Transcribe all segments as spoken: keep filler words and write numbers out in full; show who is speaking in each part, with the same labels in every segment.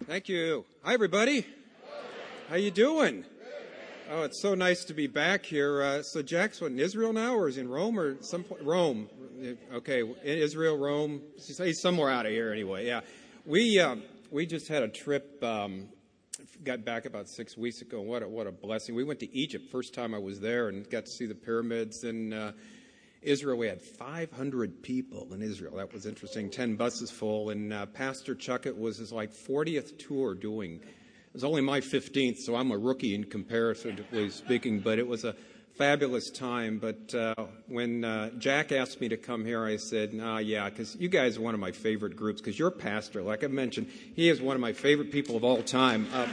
Speaker 1: Thank you. Hi, everybody. How you doing? Oh, it's so nice to be back here. Uh, so Jack's what, in Israel now, or is he in Rome, or some point? Rome? Okay, in Israel, Rome. He's somewhere out of here anyway. Yeah, we uh, we just had a trip. Um, got back about six weeks ago. What a, what a blessing! We went to Egypt. First time I was there, and got to see the pyramids. And uh, Israel, we had five hundred people in Israel. That was interesting. Ten buses full, and uh, Pastor Chuck, it was his like fortieth tour doing. It was only my fifteenth, so I'm a rookie in comparatively speaking, but it was a fabulous time. But uh, when uh, Jack asked me to come here, I said, nah, yeah, because you guys are one of my favorite groups, because your pastor, like I mentioned, he is one of my favorite people of all time. Uh,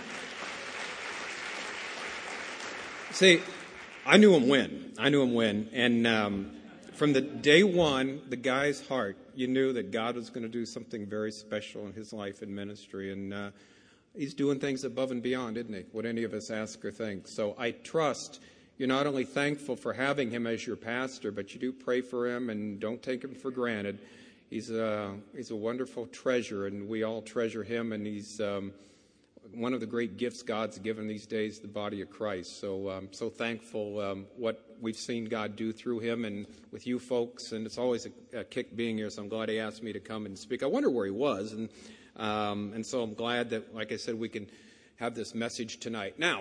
Speaker 1: see, I knew him when. I knew him when. And um, from the day one, the guy's heart, you knew that God was going to do something very special in his life and ministry. And uh, he's doing things above and beyond, isn't he? What any of us ask or think. So I trust you're not only thankful for having him as your pastor, but you do pray for him and don't take him for granted. He's a, he's a wonderful treasure, and we all treasure him, and he's um, one of the great gifts God's given these days, the body of Christ. So I'm um, so thankful um, what we've seen God do through him and with you folks, and it's always a, a kick being here, so I'm glad he asked me to come and speak. I wonder where he was, and Um, and so I'm glad that, like I said, we can have this message tonight. Now,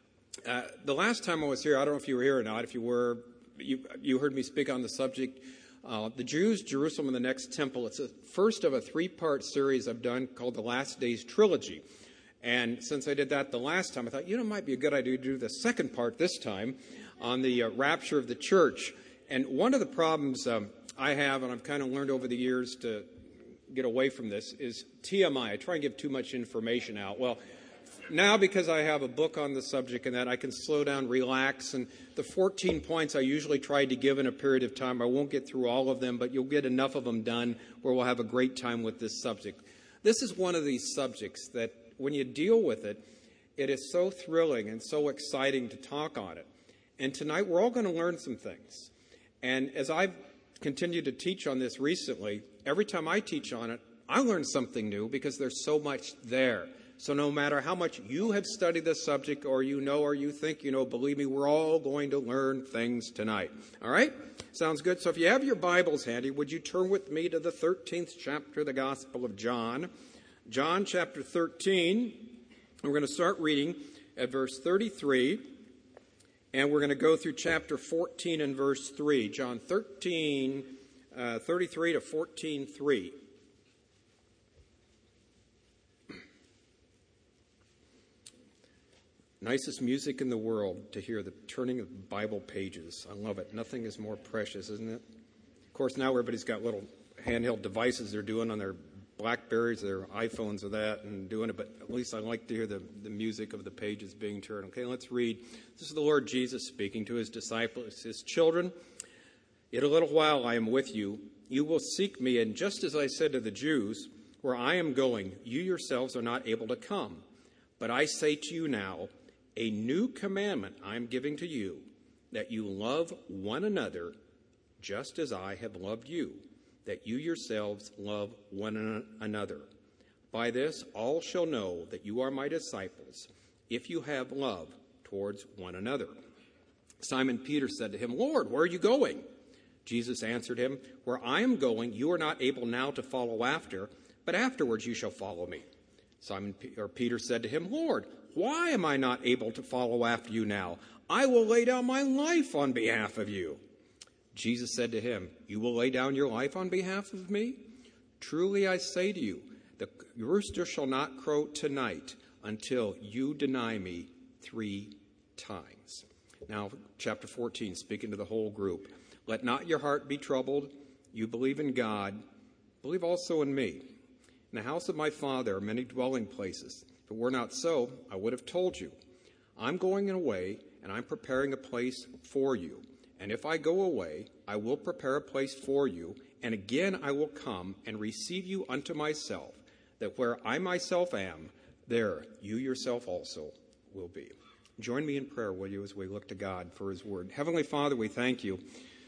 Speaker 1: uh, the last time I was here, I don't know if you were here or not. If you were, you, you heard me speak on the subject, uh, the Jews, Jerusalem, and the Next Temple. It's the first of a three-part series I've done called the Last Days Trilogy. And since I did that the last time, I thought, you know, it might be a good idea to do the second part this time on the uh, rapture of the church. And one of the problems um, I have, and I've kind of learned over the years to get away from this, is T M I. I try and give too much information out. Well, now because I have a book on the subject and that, I can slow down, relax, and the fourteen points I usually try to give in a period of time, I won't get through all of them, but you'll get enough of them done where we'll have a great time with this subject. This is one of these subjects that when you deal with it, it is so thrilling and so exciting to talk on it. And tonight we're all going to learn some things. And as I've continued to teach on this recently, every time I teach on it, I learn something new because there's so much there. So no matter how much you have studied this subject or you know or you think you know, believe me, we're all going to learn things tonight. All right? Sounds good? So if you have your Bibles handy, would you turn with me to the thirteenth chapter of the Gospel of John? John chapter thirteen. We're going to start reading at verse thirty-three. And we're going to go through chapter fourteen and verse three. John thirteen, uh, thirty-three to fourteen, three. Nicest music in the world to hear the turning of Bible pages. I love it. Nothing is more precious, isn't it? Of course, now everybody's got little handheld devices they're doing on their Blackberries, their iPhones, or that, and doing it, but at least I like to hear the, the music of the pages being turned. Okay, let's read. This is the Lord Jesus speaking to his disciples, his children. Yet a little while I am with you. You will seek me, and just as I said to the Jews, where I am going, you yourselves are not able to come. But I say to you now, a new commandment I am giving to you, that you love one another just as I have loved you, that you yourselves love one another. By this all shall know that you are my disciples, if you have love towards one another. Simon Peter said to him, Lord, where are you going? Jesus answered him, where I am going, you are not able now to follow after, but afterwards you shall follow me. Simon P- or Peter said to him, Lord, why am I not able to follow after you now? I will lay down my life on behalf of you. Jesus said to him, you will lay down your life on behalf of me? Truly I say to you, the rooster shall not crow tonight until you deny me three times. Now, chapter fourteen, speaking to the whole group. Let not your heart be troubled. You believe in God. Believe also in me. In the house of my Father are many dwelling places. If it were not so, I would have told you. I'm going away, and I'm preparing a place for you. And if I go away, I will prepare a place for you, and again I will come and receive you unto myself, that where I myself am, there you yourself also will be. Join me in prayer, will you, as we look to God for his word. Heavenly Father, we thank you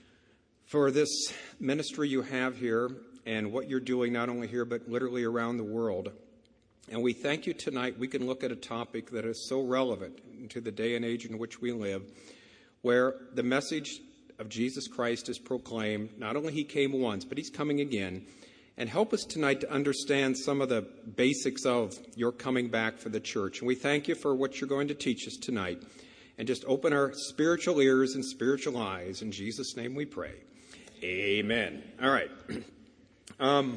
Speaker 1: for this ministry you have here and what you're doing not only here but literally around the world. And we thank you tonight we can look at a topic that is so relevant to the day and age in which we live, where the message of Jesus Christ is proclaimed. Not only he came once, but he's coming again. And help us tonight to understand some of the basics of your coming back for the church. And we thank you for what you're going to teach us tonight. And just open our spiritual ears and spiritual eyes. In Jesus' name we pray. Amen. All right. Um,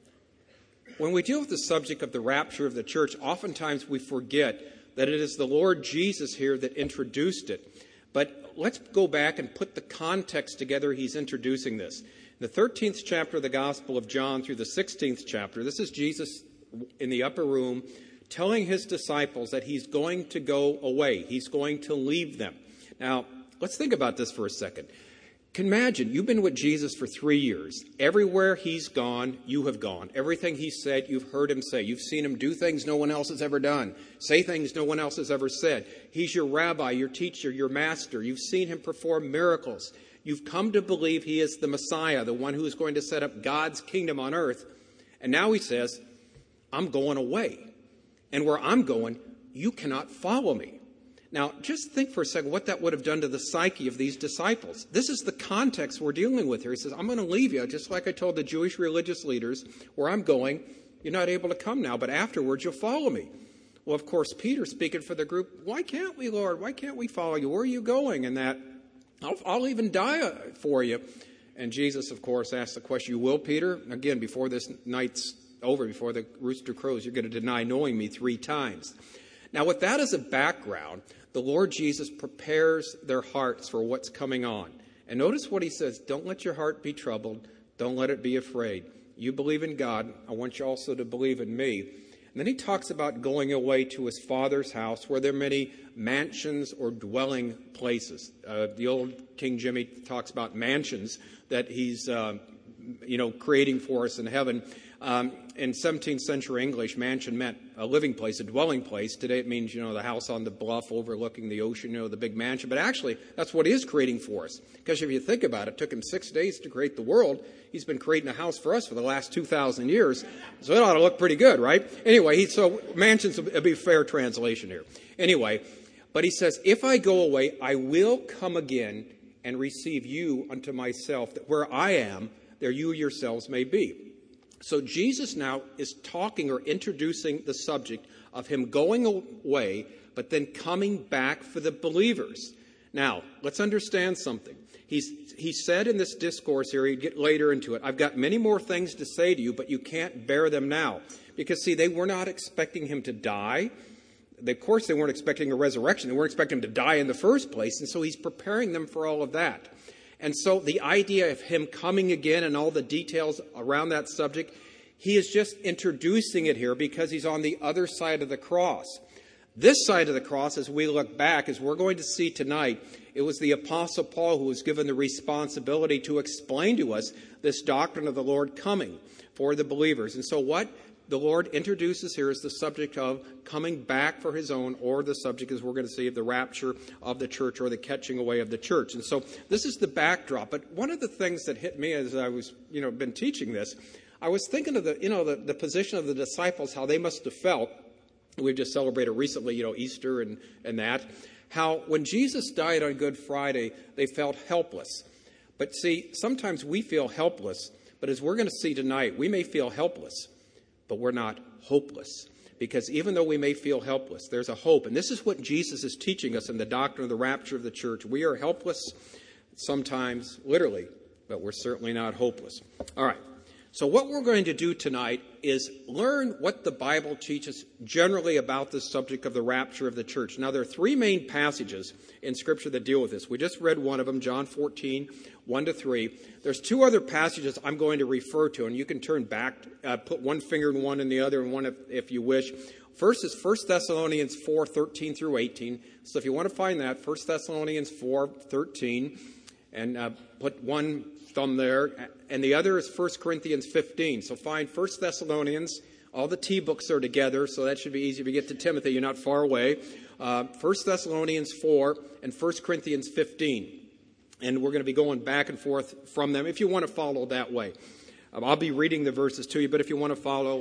Speaker 1: when we deal with the subject of the rapture of the church, oftentimes we forget that it is the Lord Jesus here that introduced it. But let's go back and put the context together he's introducing this. The thirteenth chapter of the Gospel of John through the sixteenth chapter, this is Jesus in the upper room telling his disciples that he's going to go away. He's going to leave them. Now, let's think about this for a second. Can imagine, you've been with Jesus for three years. Everywhere he's gone, you have gone. Everything he said, you've heard him say. You've seen him do things no one else has ever done. Say things no one else has ever said. He's your rabbi, your teacher, your master. You've seen him perform miracles. You've come to believe he is the Messiah, the one who is going to set up God's kingdom on earth. And now he says, I'm going away. And where I'm going, you cannot follow me. Now, just think for a second what that would have done to the psyche of these disciples. This is the context we're dealing with here. He says, I'm going to leave you, just like I told the Jewish religious leaders, where I'm going, you're not able to come now, but afterwards you'll follow me. Well, of course, Peter, speaking for the group, why can't we, Lord? Why can't we follow you? Where are you going? And that, I'll, I'll even die for you. And Jesus, of course, asked the question, you will, Peter? Again, before this night's over, before the rooster crows, you're going to deny knowing me three times. Now, with that as a background, the Lord Jesus prepares their hearts for what's coming on. And notice what he says, don't let your heart be troubled. Don't let it be afraid. You believe in God. I want you also to believe in me. And then he talks about going away to his Father's house, where there are many mansions or dwelling places. Uh, the old King Jimmy talks about mansions that he's, uh, you know, creating for us in heaven. Um, in seventeenth century English, mansion meant a living place, a dwelling place. Today it means, you know, the house on the bluff overlooking the ocean, you know, the big mansion. But actually, that's what he is creating for us. Because if you think about it, it took him six days to create the world. He's been creating a house for us for the last two thousand years. So it ought to look pretty good, right? Anyway, he, so mansions will be a fair translation here. Anyway, but he says, if I go away, I will come again and receive you unto myself, that where I am, there you yourselves may be. So Jesus now is talking or introducing the subject of him going away, but then coming back for the believers. Now, let's understand something. He's, he said in this discourse here, he'd get later into it, I've got many more things to say to you, but you can't bear them now. Because, see, they were not expecting him to die. They, of course, they weren't expecting a resurrection. They weren't expecting him to die in the first place. And so he's preparing them for all of that. And so the idea of him coming again and all the details around that subject, he is just introducing it here because he's on the other side of the cross. This side of the cross, as we look back, as we're going to see tonight, it was the Apostle Paul who was given the responsibility to explain to us this doctrine of the Lord coming for the believers. And so what the Lord introduces here is the subject of coming back for his own, or the subject, as we're going to see, of the rapture of the church or the catching away of the church. And so this is the backdrop. But one of the things that hit me as I was, you know, been teaching this, I was thinking of the, you know, the, the position of the disciples, how they must have felt. We've just celebrated recently, you know, Easter and, and that. How when Jesus died on Good Friday, they felt helpless. But see, sometimes we feel helpless. But as we're going to see tonight, we may feel helpless, but we're not hopeless. Because even though we may feel helpless, there's a hope. And this is what Jesus is teaching us in the doctrine of the rapture of the church. We are helpless sometimes, literally, but we're certainly not hopeless. All right. So what we're going to do tonight is learn what the Bible teaches generally about the subject of the rapture of the church. Now, there are three main passages in Scripture that deal with this. We just read one of them, John fourteen, one to three. There's two other passages I'm going to refer to, and you can turn back, uh, put one finger in one and the other in one if, if you wish. First is First Thessalonians four, thirteen through eighteen. So if you want to find that, First Thessalonians four, thirteen, and uh, put one thumb there. And the other is First Corinthians fifteen. So find First Thessalonians. All the T books are together, so that should be easy. If you get to Timothy, you're not far away. Uh, First Thessalonians four and First Corinthians fifteen. And we're going to be going back and forth from them if you want to follow that way. Um, I'll be reading the verses to you, but if you want to follow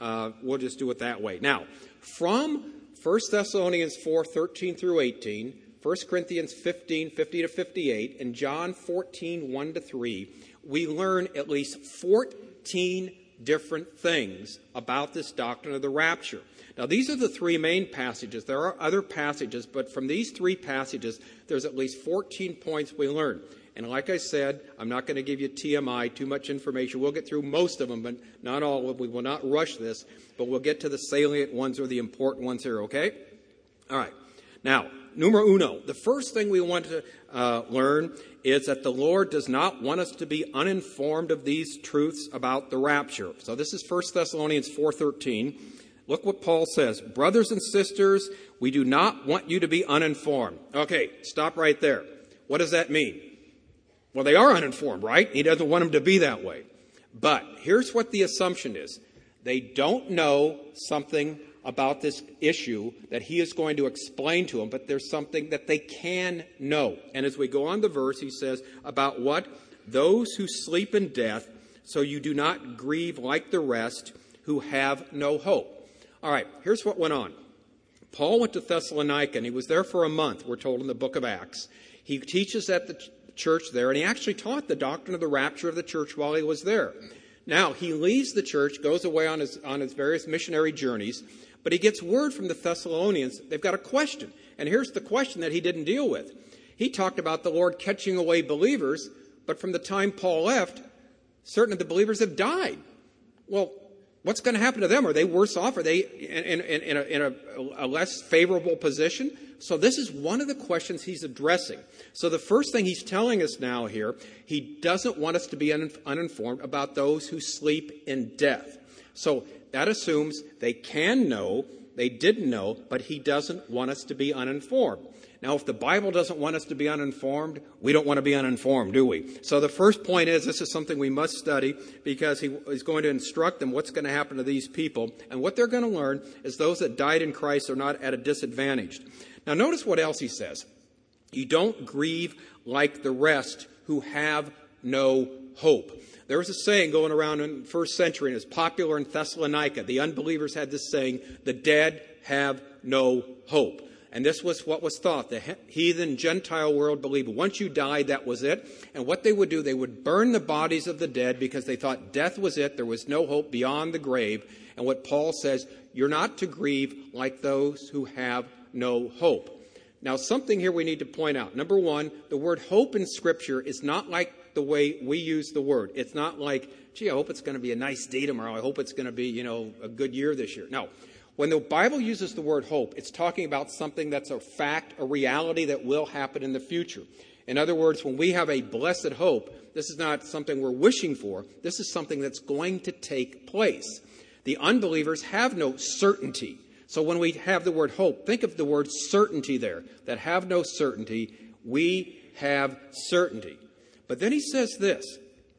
Speaker 1: uh, we'll just do it that way. Now, from First Thessalonians four, thirteen through eighteen, First Corinthians fifteen, fifty to fifty-eight, and John fourteen, one to three, we learn at least fourteen different things about this doctrine of the rapture. Now, these are the three main passages. There are other passages, but from these three passages, there's at least fourteen points we learn. And like I said, I'm not going to give you T M I, too much information. We'll get through most of them, but not all of them. We will not rush this, but we'll get to the salient ones or the important ones here, okay? All right. Now, numero uno, the first thing we want to uh, learn is that the Lord does not want us to be uninformed of these truths about the rapture. So this is First Thessalonians four thirteen. Look what Paul says. Brothers and sisters, we do not want you to be uninformed. Okay, stop right there. What does that mean? Well, they are uninformed, right? He doesn't want them to be that way. But here's what the assumption is. They don't know something about this issue that he is going to explain to them, but there's something that they can know. And as we go on the verse, he says, about what? Those who sleep in death, so you do not grieve like the rest who have no hope. All right, here's what went on. Paul went to Thessalonica, and he was there for a month, we're told in the book of Acts. He teaches at the church there, and he actually taught the doctrine of the rapture of the church while he was there. Now, he leaves the church, goes away on his, on his various missionary journeys, but he gets word from the Thessalonians. They've got a question. And here's the question that he didn't deal with. He talked about the Lord catching away believers, but from the time Paul left, certain of the believers have died. Well, what's going to happen to them? Are they worse off? Are they in, in, in, a, in a, a less favorable position? So this is one of the questions he's addressing. So the first thing he's telling us now here, he doesn't want us to be un, uninformed about those who sleep in death. So that assumes they can know, they didn't know, but he doesn't want us to be uninformed. Now, if the Bible doesn't want us to be uninformed, we don't want to be uninformed, do we? So the first point is this is something we must study because he is going to instruct them what's going to happen to these people. And what they're going to learn is those that died in Christ are not at a disadvantage. Now, notice what else he says. You don't grieve like the rest who have no hope. There was a saying going around in the first century, and it was popular in Thessalonica. The unbelievers had this saying, the dead have no hope. And this was what was thought. The heathen Gentile world believed once you died, that was it. And what they would do, they would burn the bodies of the dead because they thought death was it. There was no hope beyond the grave. And what Paul says, you're not to grieve like those who have no hope. Now, something here we need to point out. Number one, the word hope in Scripture is not like the way we use the word. It's not like, gee, I hope it's going to be a nice day tomorrow. I hope it's going to be, you know, a good year this year. No. When the Bible uses the word hope, it's talking about something that's a fact, a reality that will happen in the future. In other words, when we have a blessed hope, this is not something we're wishing for. This is something that's going to take place. The unbelievers have no certainty. So when we have the word hope, think of the word certainty there. That have no certainty, we have certainty. But then he says this,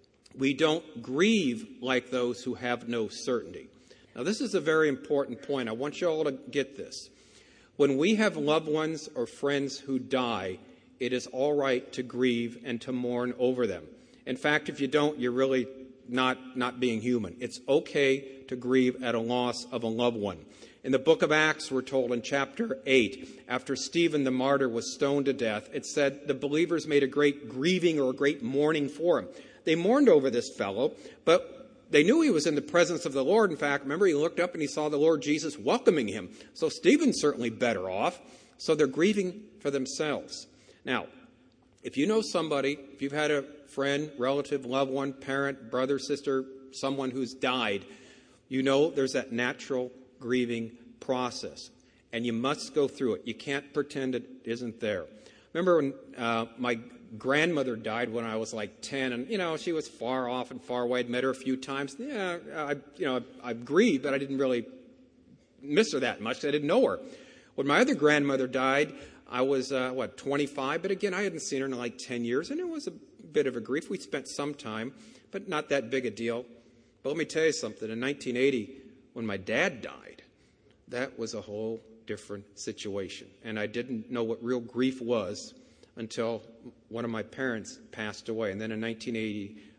Speaker 1: we don't grieve like those who have no certainty. Now, this is a very important point. I want you all to get this. When we have loved ones or friends who die, it is all right to grieve and to mourn over them. In fact, if you don't, you're really not, not being human. It's okay to grieve at a loss of a loved one. In the book of Acts, we're told in chapter eight, after Stephen the martyr was stoned to death, it said the believers made a great grieving or a great mourning for him. They mourned over this fellow, but they knew he was in the presence of the Lord. In fact, remember, he looked up and he saw the Lord Jesus welcoming him. So Stephen's certainly better off. So they're grieving for themselves. Now, if you know somebody, if you've had a friend, relative, loved one, parent, brother, sister, someone who's died, you know there's that natural grieving process. And you must go through it. You can't pretend it isn't there. Remember when uh, my grandmother died when I was like ten, and, you know, she was far off and far away. I'd met her a few times. Yeah, I, you know, I, I grieved, but I didn't really miss her that much. I didn't know her. When my other grandmother died, I was, uh, what, twenty-five? But again, I hadn't seen her in like ten years, and it was a bit of a grief. We spent some time, but not that big a deal. But let me tell you something. In nineteen eighty, when my dad died, that was a whole different situation. And I didn't know what real grief was until one of my parents passed away. And then in nineteen eighty,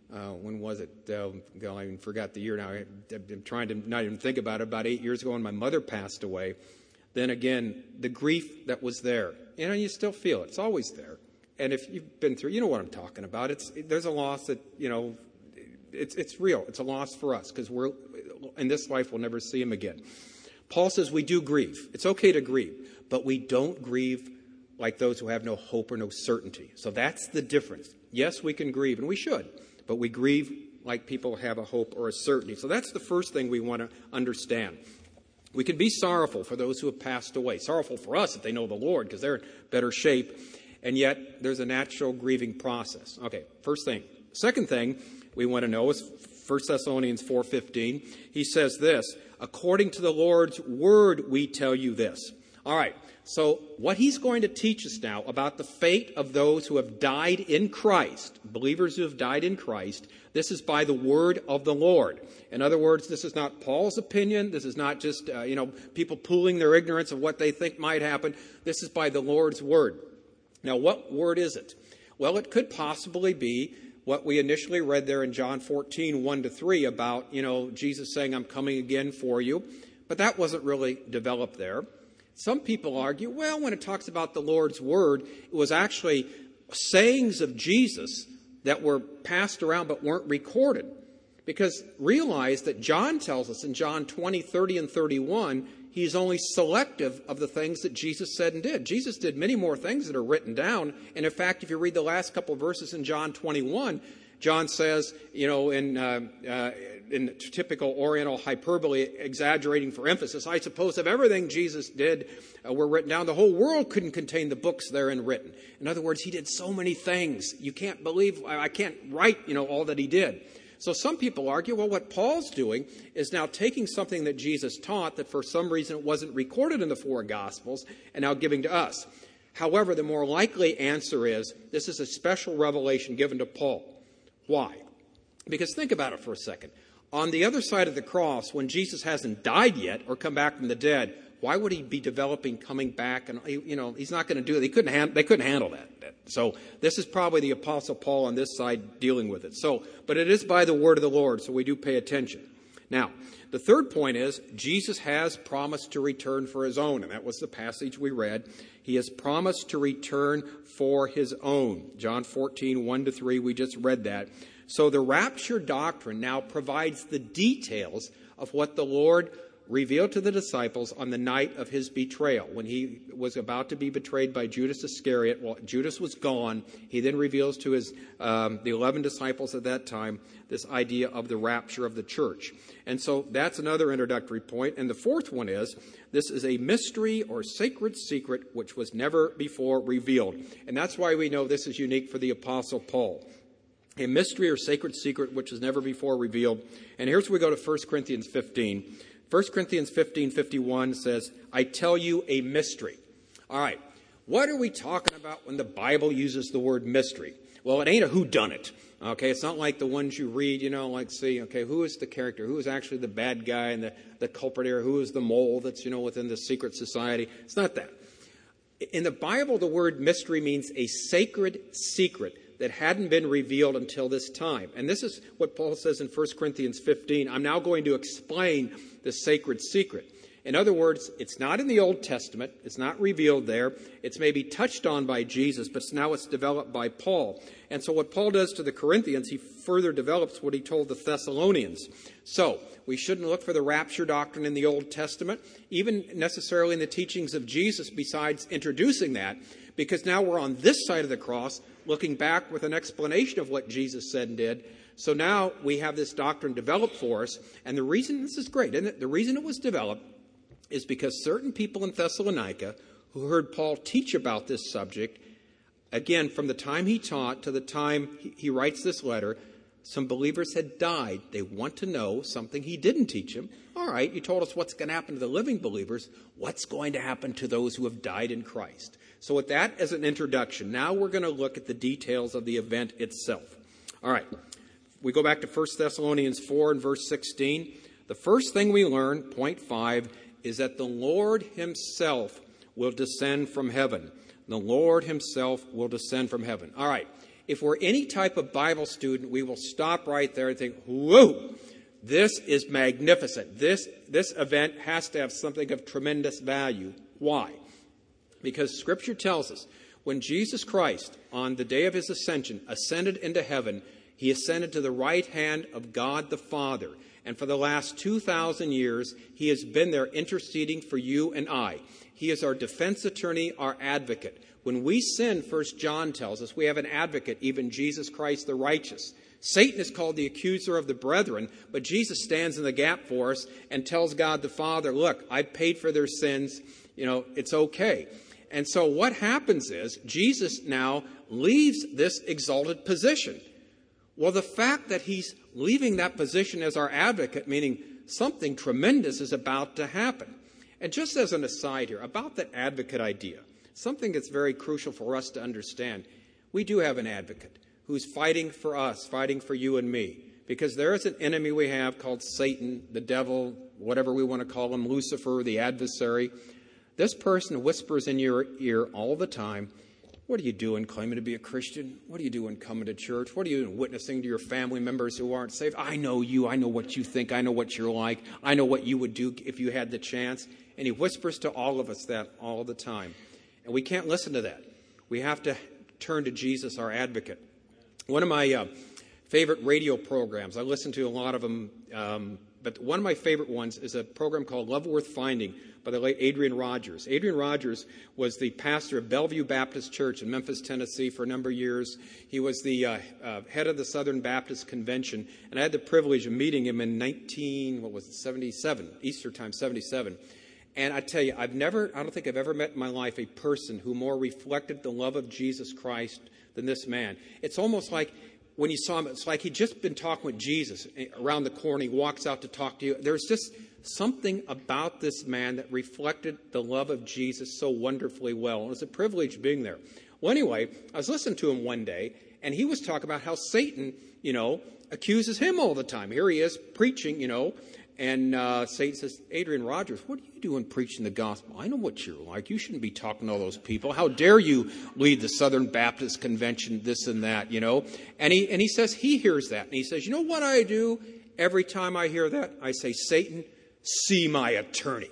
Speaker 1: Uh, when was it? Uh, I even forgot the year now. I, I'm trying to not even think about it. About eight years ago when my mother passed away. Then again, the grief that was there. You know, you still feel it. It's always there. And if you've been through, you know what I'm talking about. It's There's a loss that, you know, it's it's real. It's a loss for us because we're, in this life, we'll never see him again. Paul says we do grieve. It's okay to grieve, but we don't grieve like those who have no hope or no certainty. So that's the difference. Yes, we can grieve, and we should. But we grieve like people have a hope or a certainty. So that's the first thing we want to understand. We can be sorrowful for those who have passed away. Sorrowful for us if they know the Lord because they're in better shape. And yet there's a natural grieving process. Okay, first thing. Second thing we want to know is First Thessalonians four fifteen. He says this, according to the Lord's word we tell you this. All right. So what he's going to teach us now about the fate of those who have died in Christ, believers who have died in Christ, this is by the word of the Lord. In other words, this is not Paul's opinion. This is not just, uh, you know, people pooling their ignorance of what they think might happen. This is by the Lord's word. Now, what word is it? Well, it could possibly be what we initially read there in John fourteen, one to three about, you know, Jesus saying, I'm coming again for you. But that wasn't really developed there. Some people argue, well, when it talks about the Lord's word, it was actually sayings of Jesus that were passed around but weren't recorded. Because realize that John tells us in John twenty, thirty, and thirty-one, he's only selective of the things that Jesus said and did. Jesus did many more things that are written down. And in fact, if you read the last couple of verses in John twenty-one, John says, you know, in uh, uh, in typical Oriental hyperbole, exaggerating for emphasis, I suppose if everything Jesus did uh, were written down, the whole world couldn't contain the books therein written. In other words, he did so many things. You can't believe, I can't write, you know, all that he did. So some people argue, well, what Paul's doing is now taking something that Jesus taught that for some reason it wasn't recorded in the four Gospels and now giving to us. However, the more likely answer is this is a special revelation given to Paul. Why? Because think about it for a second. On the other side of the cross, when Jesus hasn't died yet or come back from the dead, why would he be developing coming back? And, you know, he's not going to do it. They couldn't, hand, they couldn't handle that. So this is probably the Apostle Paul on this side dealing with it. So, but it is by the word of the Lord, so we do pay attention. Now, the third point is Jesus has promised to return for his own, and that was the passage we read. He has promised to return for his own. John fourteen, one to three, we just read that. So the rapture doctrine now provides the details of what the Lord revealed to the disciples on the night of his betrayal. When he was about to be betrayed by Judas Iscariot, well, Judas was gone. He then reveals to his um, the eleven disciples at that time this idea of the rapture of the church. And so that's another introductory point. And the fourth one is, this is a mystery or sacred secret which was never before revealed. And that's why we know this is unique for the Apostle Paul. A mystery or sacred secret which was never before revealed. And here's where we go to First Corinthians fifteen. First Corinthians fifteen fifty-one says, I tell you a mystery. All right, what are we talking about when the Bible uses the word mystery? Well, it ain't a whodunit. Okay, it's not like the ones you read, you know, like see, okay, who is the character? Who is actually the bad guy and the, the culprit here? Who is the mole that's, you know, within the secret society? It's not that. In the Bible, the word mystery means a sacred secret that hadn't been revealed until this time. And this is what Paul says in First Corinthians fifteen. I'm now going to explain the sacred secret. In other words, it's not in the Old Testament. It's not revealed there. It's maybe touched on by Jesus, but now it's developed by Paul. And so what Paul does to the Corinthians, he further develops what he told the Thessalonians. So we shouldn't look for the rapture doctrine in the Old Testament, even necessarily in the teachings of Jesus, besides introducing that, because now we're on this side of the cross, looking back with an explanation of what Jesus said and did. So now we have this doctrine developed for us. And the reason, this is great, isn't it? The reason it was developed is because certain people in Thessalonica who heard Paul teach about this subject, again, from the time he taught to the time he writes this letter, some believers had died. They want to know something he didn't teach them. All right, you told us what's going to happen to the living believers. What's going to happen to those who have died in Christ? So with that as an introduction, now we're going to look at the details of the event itself. All right, we go back to First Thessalonians four and verse sixteen. The first thing we learn, point five, is that the Lord himself will descend from heaven. The Lord himself will descend from heaven. All right. if we're any type of Bible student, we will stop right there and think, whoa, this is magnificent. This, this event has to have something of tremendous value. Why? Because Scripture tells us when Jesus Christ, on the day of his ascension, ascended into heaven, he ascended to the right hand of God the Father. And for the last two thousand years, he has been there interceding for you and I. He is our defense attorney, our advocate. When we sin, First John tells us, we have an advocate, even Jesus Christ the righteous. Satan is called the accuser of the brethren, but Jesus stands in the gap for us and tells God the Father, look, I paid for their sins. You know, it's okay. And so what happens is Jesus now leaves this exalted position. Well, the fact that he's leaving that position as our advocate, meaning something tremendous is about to happen. And just as an aside here, about that advocate idea, something that's very crucial for us to understand, we do have an advocate who's fighting for us, fighting for you and me, because there is an enemy we have called Satan, the devil, whatever we want to call him, Lucifer, the adversary. This person whispers in your ear all the time, what are you doing claiming to be a Christian? What are you doing coming to church? What are you doing witnessing to your family members who aren't saved? I know you. I know what you think. I know what you're like. I know what you would do if you had the chance. And he whispers to all of us that all the time. And we can't listen to that. We have to turn to Jesus, our advocate. One of my uh, favorite radio programs, I listen to a lot of them, um, but one of my favorite ones is a program called Love Worth Finding by the late Adrian Rogers. Adrian Rogers was the pastor of Bellevue Baptist Church in Memphis, Tennessee for a number of years. He was the uh, uh, head of the Southern Baptist Convention, and I had the privilege of meeting him in nineteen, what was it, seventy-seven, Easter time, seventy-seven. And I tell you, I've never, I don't think I've ever met in my life a person who more reflected the love of Jesus Christ than this man. It's almost like when you saw him, it's like he'd just been talking with Jesus around the corner. He walks out to talk to you. There's just something about this man that reflected the love of Jesus so wonderfully well. And it was a privilege being there. Well, anyway, I was listening to him one day, and he was talking about how Satan, you know, accuses him all the time. Here he is preaching, you know, and uh, Satan says, Adrian Rogers, what are you doing preaching the gospel? I know what you're like. You shouldn't be talking to all those people. How dare you lead the Southern Baptist Convention, this and that, you know? And he, and he says he hears that. And he says, you know what I do every time I hear that? I say, Satan, see my attorney.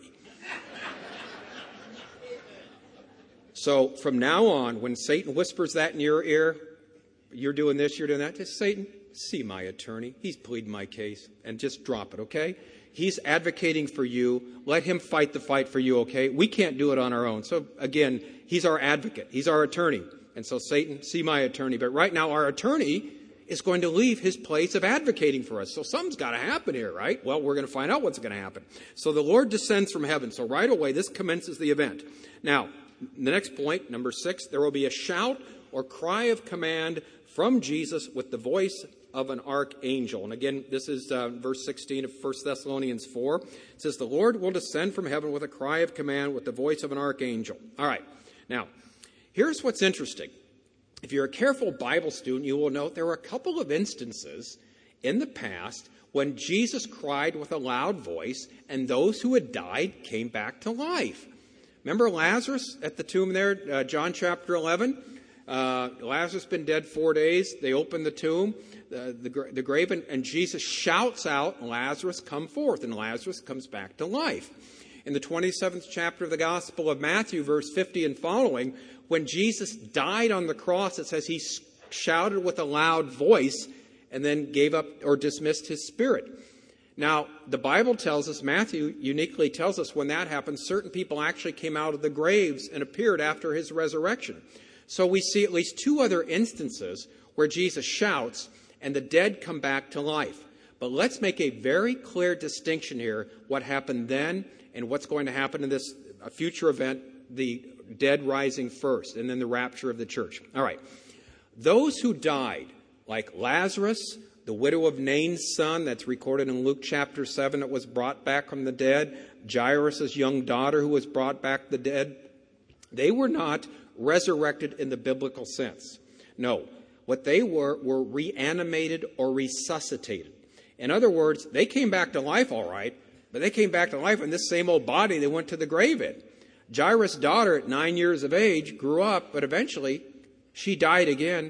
Speaker 1: So from now on, when Satan whispers that in your ear, you're doing this, you're doing that, just Satan, see my attorney. He's pleading my case. And just drop it, okay? He's advocating for you. Let him fight the fight for you, okay? We can't do it on our own. So again, he's our advocate. He's our attorney. And so Satan, see my attorney. But right now, our attorney is going to leave his place of advocating for us. So something's got to happen here, right? Well, we're going to find out what's going to happen. So the Lord descends from heaven. So right away, this commences the event. Now, the next point, number six, there will be a shout or cry of command from Jesus with the voice of an archangel. And again, this is uh, verse sixteen of First Thessalonians four. It says, the Lord will descend from heaven with a cry of command with the voice of an archangel. All right. Now, here's what's interesting. If you're a careful Bible student, you will note there were a couple of instances in the past when Jesus cried with a loud voice and those who had died came back to life. Remember Lazarus at the tomb there, uh, John chapter eleven? Uh, Lazarus been dead four days. They open the tomb, uh, the, the grave, and, and Jesus shouts out, Lazarus, come forth. And Lazarus comes back to life. In the twenty-seventh chapter of the Gospel of Matthew, verse fifty and following, when Jesus died on the cross, it says he shouted with a loud voice and then gave up or dismissed his spirit. Now, the Bible tells us, Matthew uniquely tells us when that happened, certain people actually came out of the graves and appeared after his resurrection. So we see at least two other instances where Jesus shouts and the dead come back to life. But let's make a very clear distinction here, what happened then and what's going to happen in this future event, the dead rising first, and then the rapture of the church. All right. Those who died, like Lazarus, the widow of Nain's son, that's recorded in Luke chapter seven, that was brought back from the dead, Jairus' young daughter who was brought back from the dead, they were not resurrected in the biblical sense. No, what they were were reanimated or resuscitated. In other words, they came back to life all right, but they came back to life in this same old body they went to the grave in. Jairus' daughter at nine years of age grew up, but eventually she died again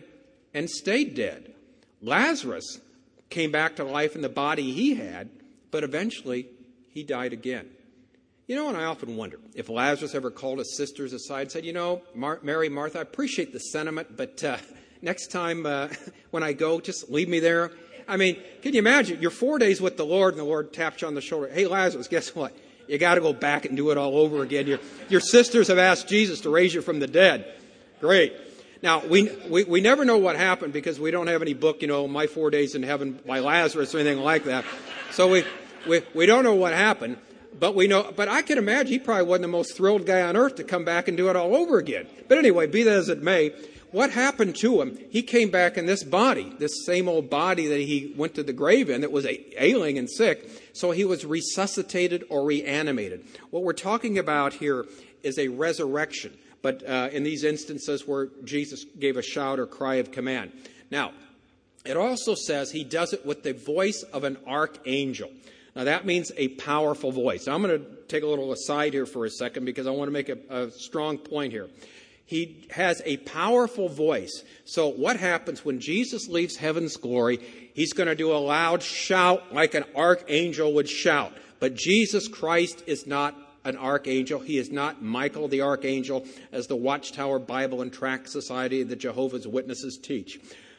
Speaker 1: and stayed dead. Lazarus came back to life in the body he had, but eventually he died again. You know, and I often wonder if Lazarus ever called his sisters aside and said, you know, Mar- Mary, Martha, I appreciate the sentiment, but uh, next time uh, when I go, just leave me there. I mean, can you imagine? You're four days with the Lord, and the Lord taps you on the shoulder. Hey, Lazarus, guess what? You got to go back and do it all over again. Your, your sisters have asked Jesus to raise you from the dead. Great. Now, we, we we never know what happened because we don't have any book, you know, My Four Days in Heaven by Lazarus or anything like that. So we, we, we don't know what happened. But we know, but I can imagine he probably wasn't the most thrilled guy on earth to come back and do it all over again. But anyway, be that as it may, what happened to him? He came back in this body, this same old body that he went to the grave in that was ailing and sick. So he was resuscitated or reanimated. What we're talking about here is a resurrection. But uh, in these instances where Jesus gave a shout or cry of command. Now, it also says he does it with the voice of an archangel. Now, that means a powerful voice. Now, I'm going to take a little aside here for a second because I want to make a, a strong point here. He has a powerful voice. So what happens when Jesus leaves heaven's glory? He's going to do a loud shout like an archangel would shout. But Jesus Christ is not an archangel. He is not Michael the archangel, as the Watchtower Bible and Tract Society of the Jehovah's Witnesses teach.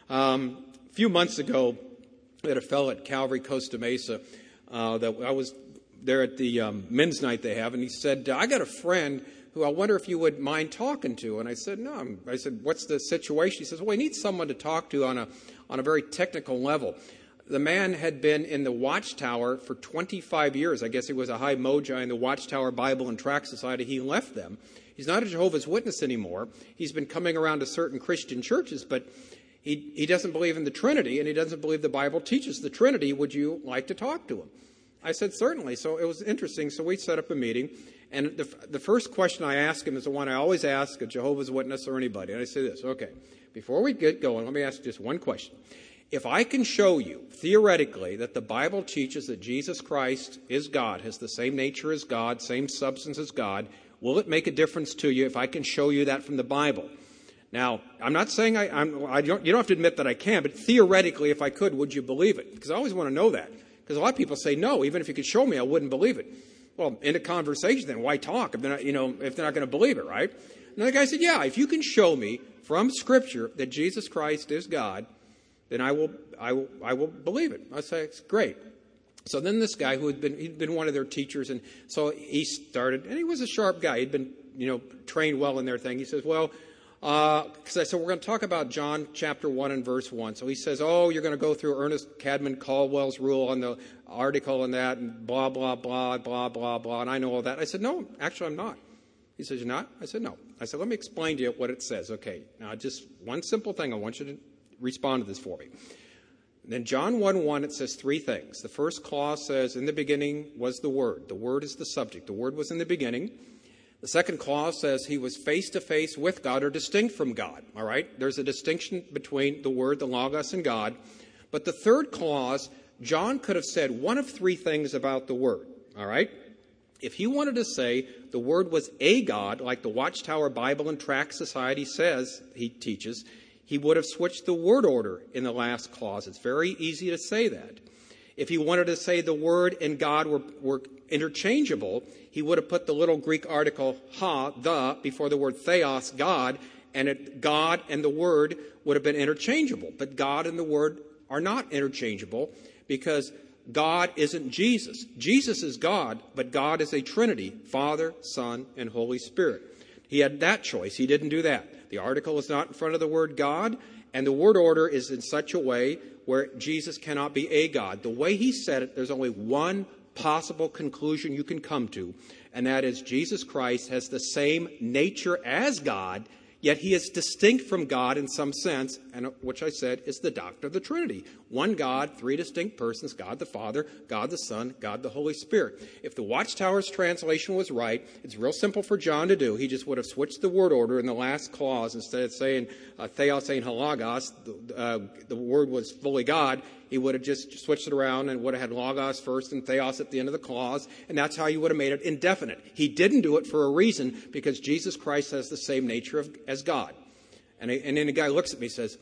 Speaker 1: Um, a few months ago, we had a fellow at Calvary, Costa Mesa, Uh, that I was there at the um, men's night they have, and he said, I got a friend who I wonder if you would mind talking to. And I said, no. I'm, I said, what's the situation? He says, well, I need someone to talk to on a on a very technical level. The man had been in the Watchtower for twenty-five years. I guess he was a high moja in the Watchtower Bible and Tract Society. He left them. He's not a Jehovah's Witness anymore. He's been coming around to certain Christian churches, but he, he doesn't believe in the Trinity, and he doesn't believe the Bible teaches the Trinity. Would you like to talk to him? I said, certainly. So it was interesting. So we set up a meeting. And the, the first question I ask him is the one I always ask a Jehovah's Witness or anybody. And I say this, okay, before we get going, let me ask just one question. If I can show you, theoretically, that the Bible teaches that Jesus Christ is God, has the same nature as God, same substance as God, will it make a difference to you if I can show you that from the Bible? Now, I'm not saying I, I'm, I don't, you don't have to admit that I can, but theoretically, if I could, would you believe it? Because I always want to know that. Because a lot of people say, no, even if you could show me, I wouldn't believe it. Well, in a conversation, then why talk if they're not, you know, if they're not going to believe it, right? And the guy said, yeah, if you can show me from Scripture that Jesus Christ is God, then I will, I will, I will believe it. I say, it's great. So then this guy who had been, he'd been one of their teachers, and so he started, and he was a sharp guy. He'd been, you know, trained well in their thing. He says, well, because uh, I said, we're going to talk about John chapter one and verse one. So he says, oh, you're going to go through Ernest Cadman Caldwell's rule on the article and that, and blah, blah, blah, blah, blah, blah, and I know all that. I said, no, actually, I'm not. He says, you're not? I said, no. I said, let me explain to you what it says. Okay, now just one simple thing. I want you to respond to this for me. And then John one one, it says three things. The first clause says, in the beginning was the Word. The Word is the subject. The Word was in the beginning. The second clause says he was face-to-face with God or distinct from God, all right? There's a distinction between the Word, the Logos, and God. But the third clause, John could have said one of three things about the Word, all right? If he wanted to say the Word was a God, like the Watchtower Bible and Tract Society says, he teaches, he would have switched the word order in the last clause. It's very easy to say that. If he wanted to say the Word and God were, were interchangeable, he would have put the little Greek article ha, the, before the word theos, God, and it, God and the Word would have been interchangeable. But God and the Word are not interchangeable because God isn't Jesus. Jesus is God, but God is a Trinity, Father, Son, and Holy Spirit. He had that choice. He didn't do that. The article is not in front of the word God, and the word order is in such a way where Jesus cannot be a God. The way he said it, there's only one possible conclusion you can come to, and that is Jesus Christ has the same nature as God, yet he is distinct from God in some sense, and which I said is the doctrine of the Trinity. One God, three distinct persons, God the Father, God the Son, God the Holy Spirit. If the Watchtower's translation was right, it's real simple for John to do. He just would have switched the word order in the last clause. Instead of saying uh, theos and halagos, the, uh, the word was fully God, he would have just switched it around and would have had logos first and theos at the end of the clause, and that's how you would have made it indefinite. He didn't do it for a reason, because Jesus Christ has the same nature of, as God. And, and then the guy looks at me and says,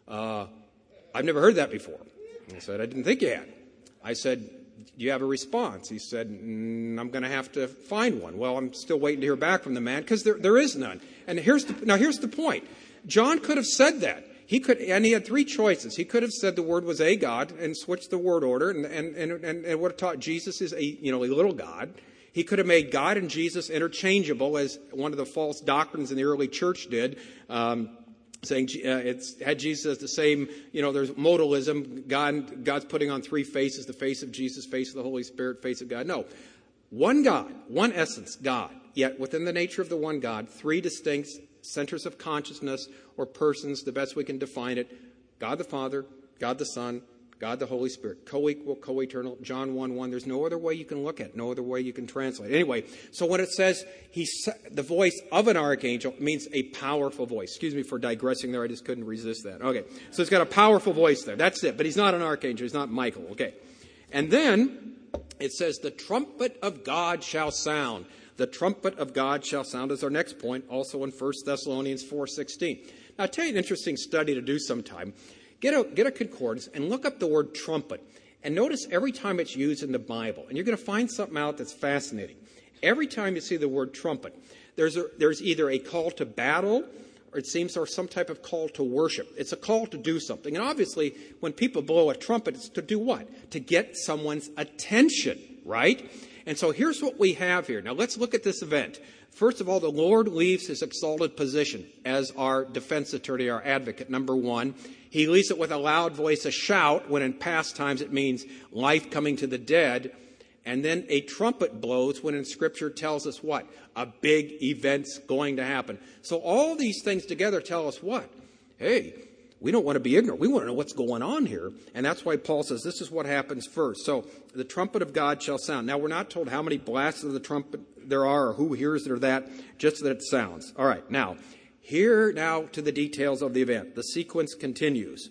Speaker 1: Uh, I've never heard that before. I said, I didn't think you had. I said, do you have a response? He said, mm, I'm going to have to find one. Well, I'm still waiting to hear back from the man because there, there is none. And here's the, now here's the point. John could have said that. He could, and he had three choices. He could have said the word was a God and switched the word order and, and, and, and, and would have taught Jesus is a, you know, a little God. He could have made God and Jesus interchangeable, as one of the false doctrines in the early church did, um, saying uh, it's had Jesus as the same, you know, there's modalism. God, God's putting on three faces, the face of Jesus, face of the Holy Spirit, face of God. No, one God, one essence, God. Yet within the nature of the one God, three distinct centers of consciousness or persons, the best we can define it: God the Father, God the Son, God the Holy Spirit, co-equal, co-eternal. John one one. There's no other way you can look at it, no other way you can translate it. Anyway, so when it says he, the voice of an archangel, it means a powerful voice. Excuse me for digressing there. I just couldn't resist that. Okay, so it's got a powerful voice there. That's it. But he's not an archangel. He's not Michael. Okay. And then it says the trumpet of God shall sound. The trumpet of God shall sound is our next point, also in First Thessalonians four sixteen. Now, I'll tell you an interesting study to do sometime. Get a, get a concordance and look up the word trumpet. And notice every time it's used in the Bible. And you're going to find something out that's fascinating. Every time you see the word trumpet, there's, a, there's either a call to battle, or it seems there's some type of call to worship. It's a call to do something. And obviously, when people blow a trumpet, it's to do what? To get someone's attention, right? And so here's what we have here. Now, let's look at this event. First of all, the Lord leaves his exalted position as our defense attorney, our advocate, number one. He leaves it with a loud voice, a shout, when in past times it means life coming to the dead. And then a trumpet blows when in Scripture tells us what? A big event's going to happen. So all these things together tell us what? Hey, we don't want to be ignorant. We want to know what's going on here. And that's why Paul says this is what happens first. So the trumpet of God shall sound. Now, we're not told how many blasts of the trumpet there are or who hears it or that, just that it sounds. All right, now, here now to the details of the event. The sequence continues.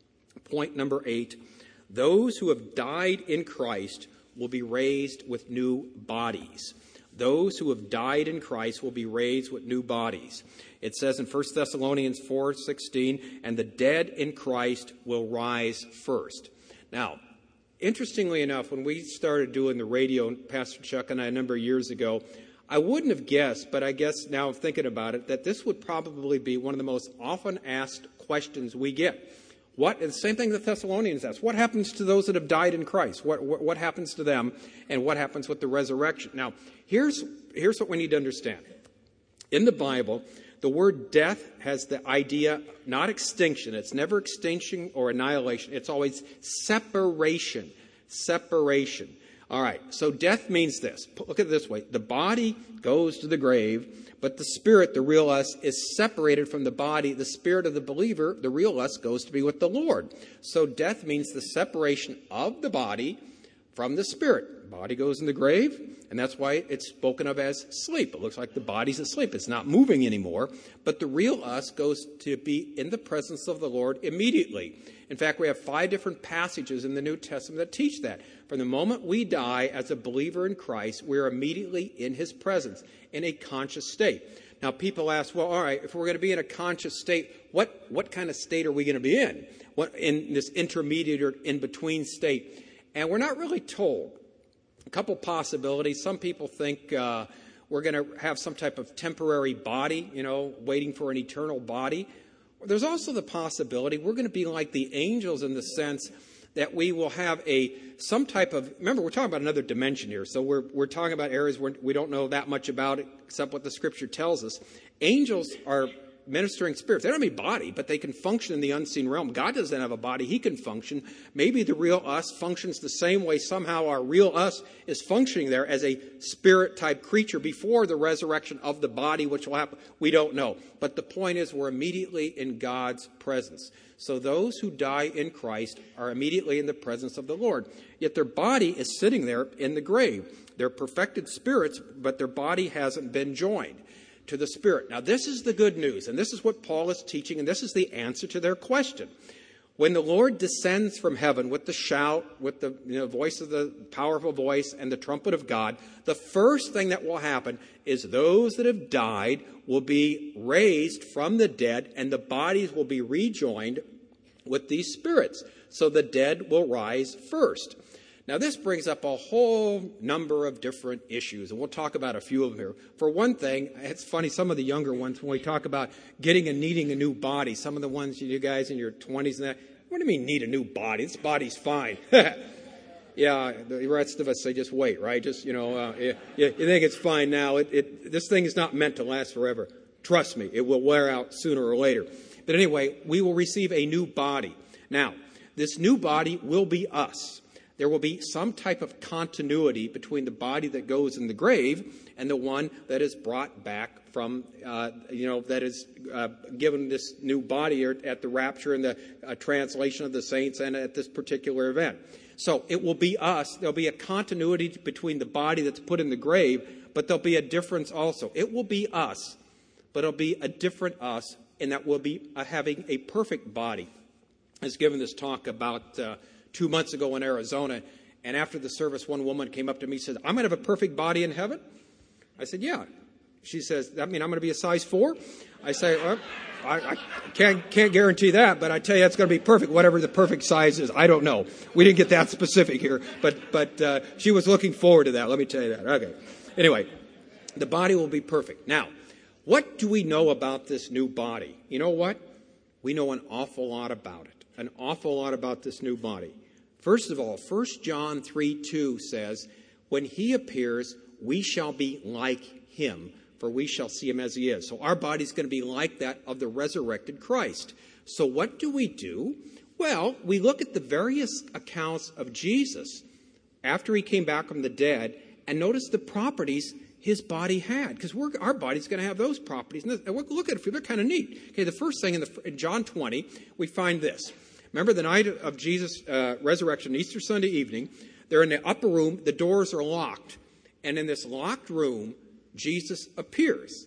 Speaker 1: Point number eight. Those who have died in Christ will be raised with new bodies. Those who have died in Christ will be raised with new bodies. It says in First Thessalonians four sixteen, and the dead in Christ will rise first. Now, interestingly enough, when we started doing the radio, Pastor Chuck and I, a number of years ago, I wouldn't have guessed, but I guess now thinking about it, that this would probably be one of the most often asked questions we get. What, the same thing the Thessalonians asked. What happens to those that have died in Christ? What, what, what happens to them, and what happens with the resurrection? Now, here's, here's what we need to understand. In the Bible, the word death has the idea, not extinction. It's never extinction or annihilation. It's always separation. Separation. All right, so death means this. Look at it this way. The body goes to the grave, but the spirit, the real us, is separated from the body. The spirit of the believer, the real us, goes to be with the Lord. So death means the separation of the body from the spirit. The body goes in the grave, and that's why it's spoken of as sleep. It looks like the body's asleep. It's not moving anymore. But the real us goes to be in the presence of the Lord immediately. In fact, we have five different passages in the New Testament that teach that. From the moment we die as a believer in Christ, we're immediately in his presence, in a conscious state. Now, people ask, well, all right, if we're going to be in a conscious state, what, what kind of state are we going to be in? What in this intermediate or in-between state? And we're not really told. A couple possibilities. Some people think uh, we're going to have some type of temporary body, you know, waiting for an eternal body. There's also the possibility we're going to be like the angels in the sense that we will have a some type of, remember, we're talking about another dimension here, so we're we're talking about areas where we don't know that much about it, except what the Scripture tells us. Angels are ministering spirits. They don't have a body, but they can function in the unseen realm. God doesn't have a body. He can function. Maybe the real us functions the same way somehow our real us is functioning there as a spirit-type creature before the resurrection of the body, which will happen. We don't know. But the point is we're immediately in God's presence. So those who die in Christ are immediately in the presence of the Lord. Yet their body is sitting there in the grave. They're perfected spirits, but their body hasn't been joined to the Spirit. Now, this is the good news, and this is what Paul is teaching, and this is the answer to their question. When the Lord descends from heaven with the shout, with the you know, voice of the powerful voice and the trumpet of God, the first thing that will happen is those that have died will be raised from the dead, and the bodies will be rejoined with these spirits. So the dead will rise first. Now, this brings up a whole number of different issues, and we'll talk about a few of them here. For one thing, it's funny, some of the younger ones, when we talk about getting and needing a new body, some of the ones you guys in your twenties and that, what do you mean need a new body? This body's fine. Yeah, the rest of us say just wait, right? Just, you know, uh, you, you think it's fine now. It, it, this thing is not meant to last forever. Trust me, it will wear out sooner or later. But anyway, we will receive a new body. Now, this new body will be us. There will be some type of continuity between the body that goes in the grave and the one that is brought back from, uh, you know, that is uh, given this new body at the rapture and the uh, translation of the saints and at this particular event. So it will be us. There'll be a continuity between the body that's put in the grave, but there'll be a difference also. It will be us, but it'll be a different us, and that will be uh, having a perfect body. I was given this talk about uh, two months ago in Arizona, and after the service, one woman came up to me and said, I'm going to have a perfect body in heaven? I said, yeah. She says, that mean I'm going to be a size four? I say, well, I, I can't, can't guarantee that, but I tell you, it's going to be perfect, whatever the perfect size is. I don't know. We didn't get that specific here, but, but uh, she was looking forward to that. Let me tell you that. Okay. Anyway, the body will be perfect. Now, what do we know about this new body? You know what? We know an awful lot about it. An awful lot about this new body. First of all, First John three two says, when he appears, we shall be like him, for we shall see him as he is. So our body's going to be like that of the resurrected Christ. So what do we do? Well, we look at the various accounts of Jesus after he came back from the dead and notice the properties his body had, because our body's going to have those properties. And look at it, they're kind of neat. Okay, the first thing in, the, in John twenty, we find this. Remember the night of Jesus' uh, resurrection, Easter Sunday evening, they're in the upper room, the doors are locked. And in this locked room, Jesus appears.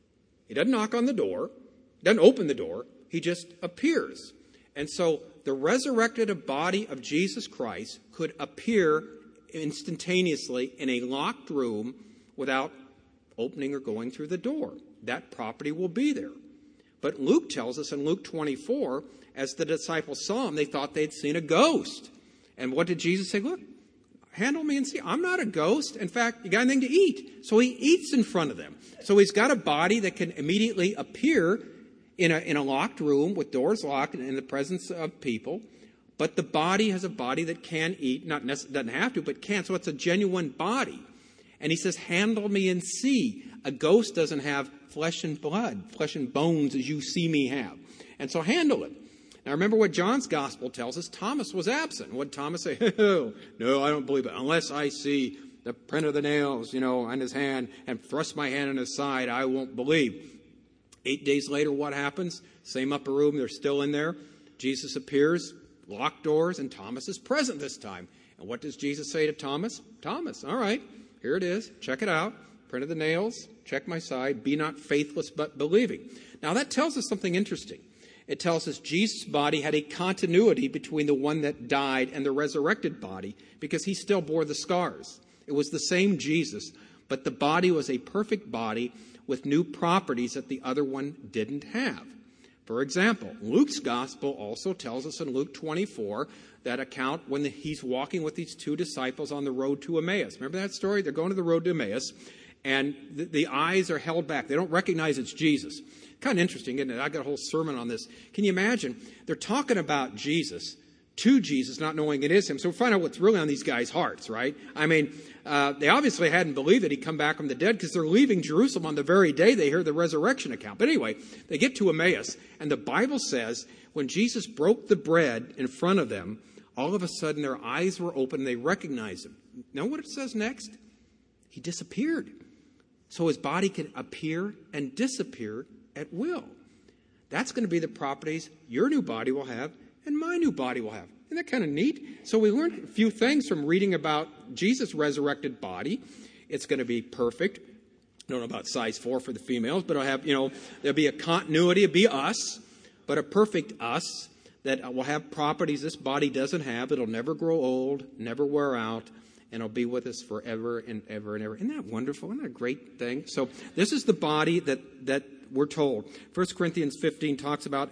Speaker 1: He doesn't knock on the door, doesn't open the door, he just appears. And so the resurrected body of Jesus Christ could appear instantaneously in a locked room without opening or going through the door. That property will be there. But Luke tells us in Luke twenty-four, as the disciples saw him, they thought they'd seen a ghost. And what did Jesus say? Look, handle me and see. I'm not a ghost. In fact, you got anything to eat. So he eats in front of them. So he's got a body that can immediately appear in a, in a locked room with doors locked and in the presence of people. But the body has a body that can eat, not doesn't have to, but can. So it's a genuine body. And he says, handle me and see. A ghost doesn't have flesh and blood, flesh and bones as you see me have. And so handle it. Now, remember what John's gospel tells us. Thomas was absent. What did Thomas say? Oh, no, I don't believe it. Unless I see the print of the nails, you know, on his hand and thrust my hand in his side, I won't believe. Eight days later, what happens? Same upper room. They're still in there. Jesus appears, locked doors, and Thomas is present this time. And what does Jesus say to Thomas? Thomas, all right, here it is. Check it out. Print of the nails. Check my side. Be not faithless, but believing. Now, that tells us something interesting. It tells us Jesus' body had a continuity between the one that died and the resurrected body because he still bore the scars. It was the same Jesus, but the body was a perfect body with new properties that the other one didn't have. For example, Luke's gospel also tells us in Luke twenty-four that account when the, he's walking with these two disciples on the road to Emmaus. Remember that story? They're going to the road to Emmaus, and the, the eyes are held back. They don't recognize it's Jesus. Kind of interesting, isn't it? I got a whole sermon on this. Can you imagine? They're talking about Jesus to Jesus, not knowing it is him. So we find out what's really on these guys' hearts, right? I mean, uh, they obviously hadn't believed that he'd come back from the dead because they're leaving Jerusalem on the very day they hear the resurrection account. But anyway, they get to Emmaus, and the Bible says when Jesus broke the bread in front of them, all of a sudden their eyes were open and they recognized him. Know what it says next? He disappeared. So his body can appear and disappear at will. That's going to be the properties your new body will have and my new body will have. Isn't that kind of neat? So we learned a few things from reading about Jesus' resurrected body. It's going to be perfect. I don't know about size four for the females, but I'll have, you know, there'll be a continuity. It'll be us, but a perfect us that will have properties this body doesn't have. It'll never grow old, never wear out, and it'll be with us forever and ever and ever. Isn't that wonderful? Isn't that a great thing? So this is the body that that we're told. First Corinthians fifteen talks about a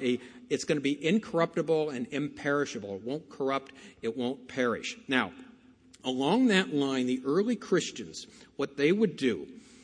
Speaker 1: It's going to be incorruptible and imperishable. It won't corrupt. It won't perish. Now, along that line, the early Christians, what they would do,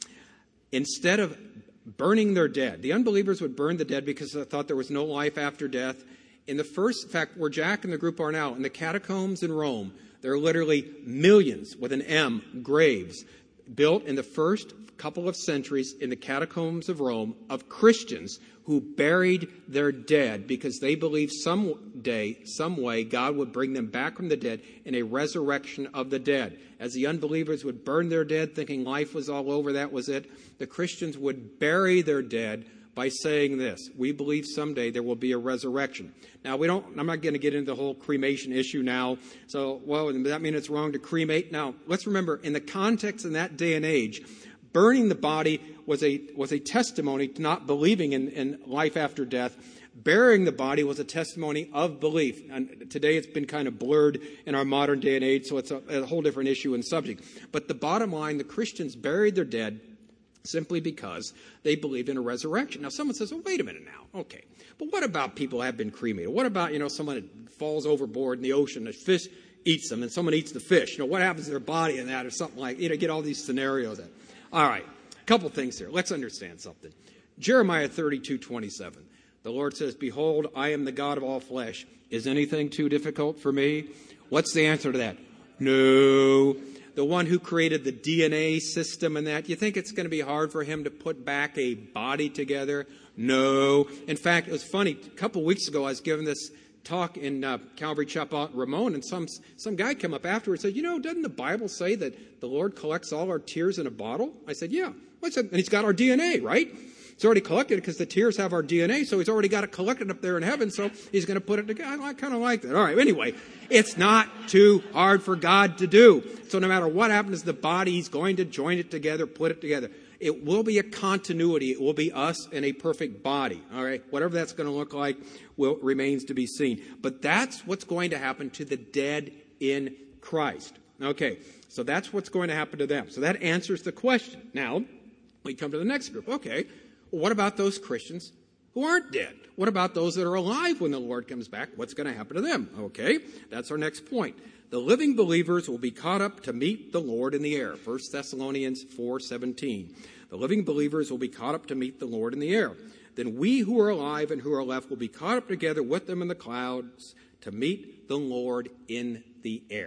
Speaker 1: instead of burning their dead, the unbelievers would burn the dead because they thought there was no life after death. In the first, in fact, where Jack and the group are now, in the catacombs in Rome, there are literally millions, with an M, graves built in the first couple of centuries in the catacombs of Rome of Christians who buried their dead because they believed someday, some way, God would bring them back from the dead in a resurrection of the dead. As the unbelievers would burn their dead thinking life was all over, that was it, the Christians would bury their dead by saying this: we believe someday there will be a resurrection. Now, we don't, I'm not going to get into the whole cremation issue now. So, well, does that mean it's wrong to cremate? Now, let's remember, in the context in that day and age, burning the body was a was a testimony to not believing in, in life after death. Burying the body was a testimony of belief. And today it's been kind of blurred in our modern day and age, so it's a, a whole different issue and subject. But the bottom line, the Christians buried their dead simply because they believed in a resurrection. Now, someone says, oh, wait a minute now. Okay. But what about people who have been cremated? What about, you know, someone that falls overboard in the ocean, a fish eats them, and someone eats the fish? You know, what happens to their body in that or something like, you know, get all these scenarios. That, all right. A couple things here. Let's understand something. Jeremiah thirty-two twenty-seven. The Lord says, behold, I am the God of all flesh. Is anything too difficult for me? What's the answer to that? No. The one who created the D N A system and that, you think it's going to be hard for him to put back a body together? No. In fact, it was funny. A couple of weeks ago, I was giving this talk in uh, Calvary Chapel out in Ramon, and some some guy came up afterwards and said, you know, doesn't the Bible say that the Lord collects all our tears in a bottle? I said, yeah. I said, and he's got our D N A, right? It's already collected because the tears have our D N A, so he's already got it collected up there in heaven, so he's going to put it together. I kind of like that. All right, anyway, it's not too hard for God to do. So no matter what happens to the body, he's going to join it together, put it together. It will be a continuity. It will be us in a perfect body. All right, whatever that's going to look like will remains to be seen. But that's what's going to happen to the dead in Christ. Okay, so that's what's going to happen to them. So that answers the question. Now, we come to the next group. Okay, well, what about those Christians who aren't dead? What about those that are alive when the Lord comes back? What's going to happen to them? Okay, that's our next point. The living believers will be caught up to meet the Lord in the air. First Thessalonians four seventeen. The living believers will be caught up to meet the Lord in the air. Then we who are alive and who are left will be caught up together with them in the clouds to meet the Lord in the air.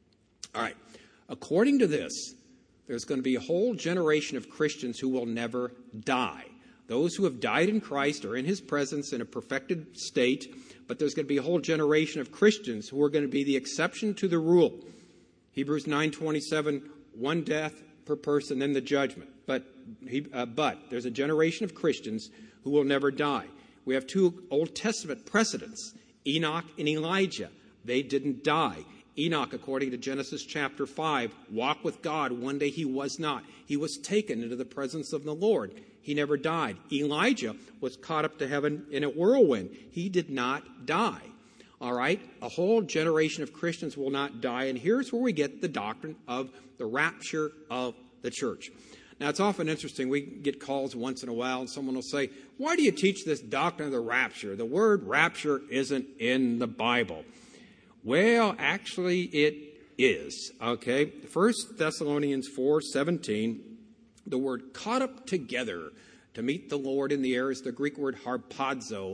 Speaker 1: All right. According to this, there's going to be a whole generation of Christians who will never die. Those who have died in Christ are in his presence in a perfected state, but there's going to be a whole generation of Christians who are going to be the exception to the rule. Hebrews nine twenty-seven, one death per person, then the judgment. But, he, uh, but there's a generation of Christians who will never die. We have two Old Testament precedents, Enoch and Elijah. They didn't die. Enoch, according to Genesis chapter five, walked with God. One day he was not. He was taken into the presence of the Lord. He never died. Elijah was caught up to heaven in a whirlwind. He did not die. All right? A whole generation of Christians will not die. And here's where we get the doctrine of the rapture of the church. Now, it's often interesting. We get calls once in a while, and someone will say, why do you teach this doctrine of the rapture? The word rapture isn't in the Bible. Well, actually, it is. Okay? First Thessalonians four seventeen, the word caught up together to meet the Lord in the air is the Greek word harpazo.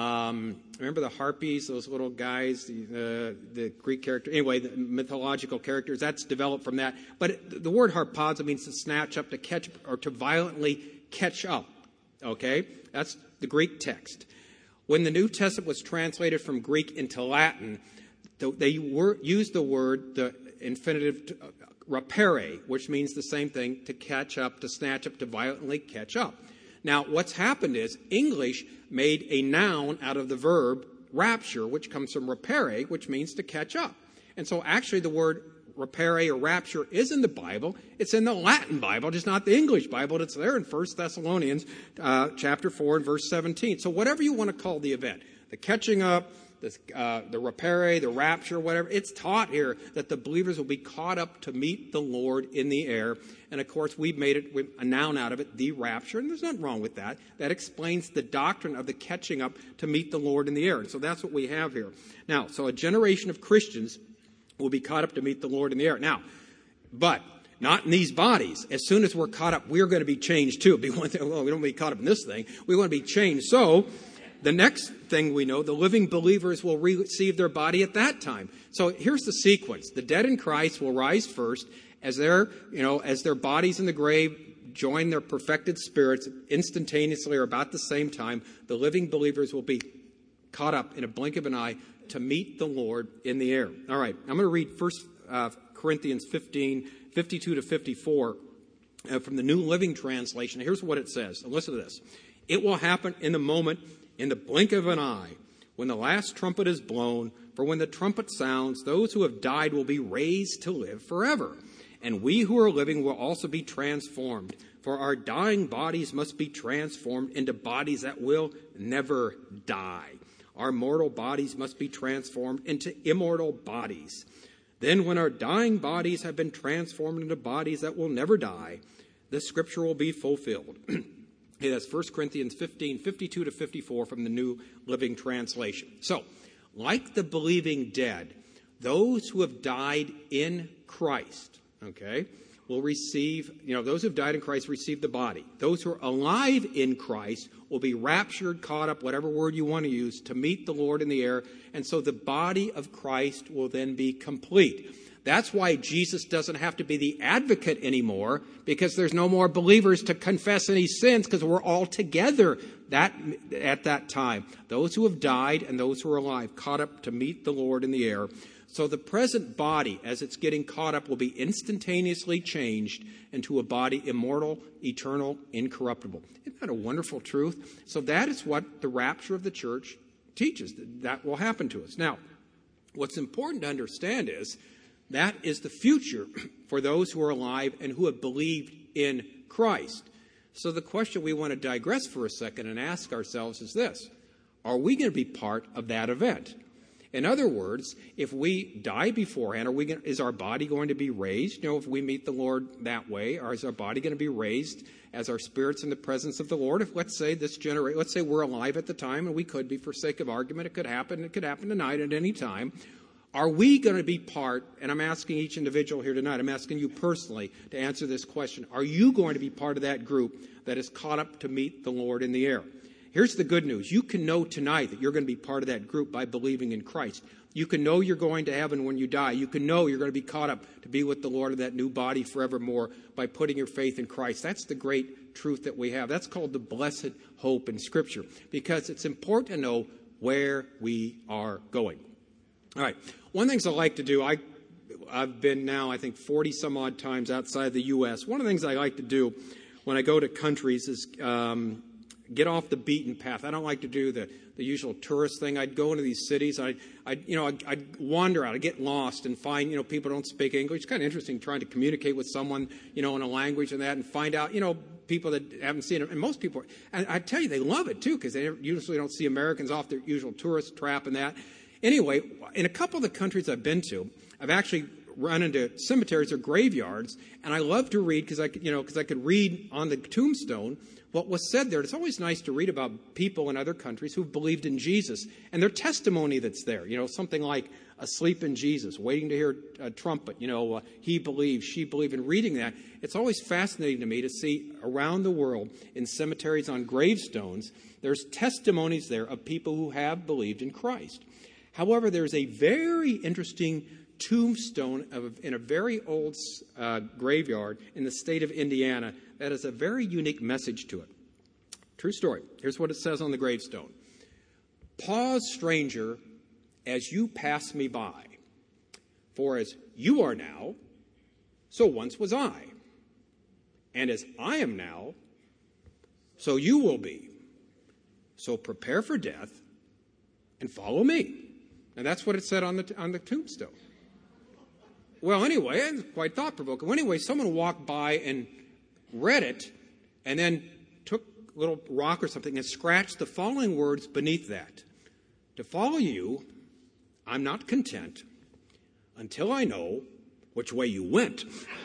Speaker 1: Um, remember the harpies, those little guys, the, uh, the Greek character, anyway, the mythological characters, that's developed from that. But it, the word harpazo means to snatch up, to catch, or to violently catch up. Okay? That's the Greek text. When the New Testament was translated from Greek into Latin, they were, used the word, the infinitive, to, uh, rapere, which means the same thing, to catch up, to snatch up, to violently catch up. Now, what's happened is English made a noun out of the verb rapture, which comes from rapere, which means to catch up. And so actually the word rapere or rapture is in the Bible. It's in the Latin Bible, just not the English Bible. It's there in First Thessalonians uh, chapter four and verse seventeen. So whatever you want to call the event, the catching up, the, uh, the rapere, the rapture, whatever. It's taught here that the believers will be caught up to meet the Lord in the air. And, of course, we've made it a noun out of it, the rapture, and there's nothing wrong with that. That explains the doctrine of the catching up to meet the Lord in the air. And so that's what we have here. Now, so a generation of Christians will be caught up to meet the Lord in the air. Now, but not in these bodies. As soon as we're caught up, we're going to be changed too. Be one thing, well, we don't want to be caught up in this thing. We want to be changed. So the next thing we know, the living believers will receive their body at that time. So here's the sequence. The dead in Christ will rise first as their, you know, as their bodies in the grave join their perfected spirits instantaneously or about the same time. The living believers will be caught up in a blink of an eye to meet the Lord in the air. All right, I'm going to read First uh, Corinthians fifteen, fifty-two to fifty-four uh, from the New Living Translation. Here's what it says. Listen to this. It will happen in the moment, in the blink of an eye, when the last trumpet is blown. For when the trumpet sounds, those who have died will be raised to live forever. And we who are living will also be transformed. For our dying bodies must be transformed into bodies that will never die. Our mortal bodies must be transformed into immortal bodies. Then when our dying bodies have been transformed into bodies that will never die, the scripture will be fulfilled. Okay, that's First Corinthians fifteen, fifty-two to fifty-four from the New Living Translation. So, like the believing dead, those who have died in Christ, okay, will receive, you know, those who have died in Christ receive the body. Those who are alive in Christ will be raptured, caught up, whatever word you want to use, to meet the Lord in the air. And so the body of Christ will then be complete. That's why Jesus doesn't have to be the advocate anymore, because there's no more believers to confess any sins, because we're all together that, at that time. Those who have died and those who are alive, caught up to meet the Lord in the air. So the present body, as it's getting caught up, will be instantaneously changed into a body immortal, eternal, incorruptible. Isn't that a wonderful truth? So that is what the rapture of the church teaches. That will happen to us. Now, what's important to understand is that is the future for those who are alive and who have believed in Christ. So the question we want to digress for a second and ask ourselves is this: are we going to be part of that event? In other words, if we die beforehand, are we going, is our body going to be raised? You know, if we meet the Lord that way, or is our body going to be raised as our spirits in the presence of the Lord? If, let's say, this generation, let's say we're alive at the time, and we could be for sake of argument, it could happen, it could happen tonight at any time. Are we going to be part, and I'm asking each individual here tonight, I'm asking you personally to answer this question, are you going to be part of that group that is caught up to meet the Lord in the air? Here's the good news. You can know tonight that you're going to be part of that group by believing in Christ. You can know you're going to heaven when you die. You can know you're going to be caught up to be with the Lord in that new body forevermore by putting your faith in Christ. That's the great truth that we have. That's called the blessed hope in Scripture, because it's important to know where we are going. All right. One of the things I like to do, I, I've been now, I think, forty some odd times outside the U S One of the things I like to do when I go to countries is um, get off the beaten path. I don't like to do the, the usual tourist thing. I'd go into these cities. I, I, you know, I'd, I'd wander out. I'd get lost and find, you know, people don't speak English. It's kind of interesting trying to communicate with someone, you know, in a language and that, and find out, you know, people that haven't seen it. And most people, and I tell you, they love it too, because they usually don't see Americans off their usual tourist trap and that. Anyway, in a couple of the countries I've been to, I've actually run into cemeteries or graveyards, and I love to read because I could, you know, because I could read on the tombstone what was said there. It's always nice to read about people in other countries who've believed in Jesus and their testimony that's there. You know, something like asleep in Jesus, waiting to hear a trumpet. You know, uh, he believed, she believed. And reading that, it's always fascinating to me to see around the world in cemeteries on gravestones, there's testimonies there of people who have believed in Christ. However, there's a very interesting tombstone of, in a very old uh, graveyard in the state of Indiana that has a very unique message to it. True story. Here's what it says on the gravestone. Pause, stranger, as you pass me by. For as you are now, so once was I. And as I am now, so you will be. So prepare for death and follow me. And that's what it said on the on the tombstone. Well, anyway, it's quite thought-provoking. Well, anyway, someone walked by and read it and then took a little rock or something and scratched the following words beneath that. To follow you, I'm not content until I know which way you went.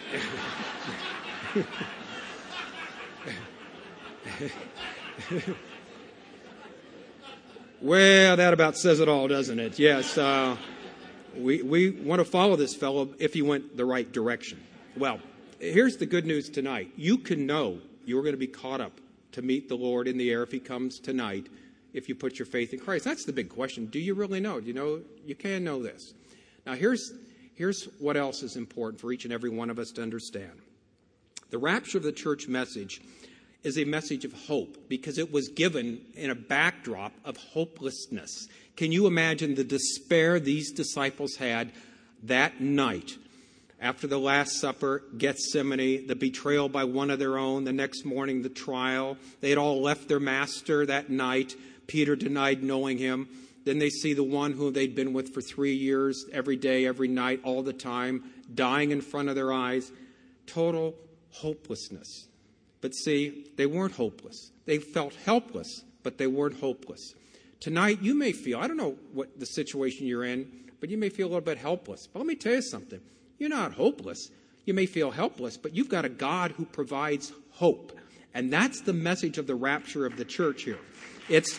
Speaker 1: Well, that about says it all, doesn't it? Yes, uh, we, we want to follow this fellow if he went the right direction. Well, here's the good news tonight. You can know you're going to be caught up to meet the Lord in the air if he comes tonight, if you put your faith in Christ. That's the big question. Do you really know? Do you know? You can know this. Now, here's, here's what else is important for each and every one of us to understand. The rapture of the church message is a message of hope because it was given in a backdrop of hopelessness. Can you imagine the despair these disciples had that night after the Last Supper, Gethsemane, the betrayal by one of their own, the next morning, the trial? They had all left their master that night. Peter denied knowing him. Then they see the one who they'd been with for three years, every day, every night, all the time, dying in front of their eyes. Total hopelessness. But see, they weren't hopeless. They felt helpless, but they weren't hopeless. Tonight, you may feel, I don't know what the situation you're in, but you may feel a little bit helpless. But let me tell you something. You're not hopeless. You may feel helpless, but you've got a God who provides hope. And that's the message of the rapture of the church here. It's,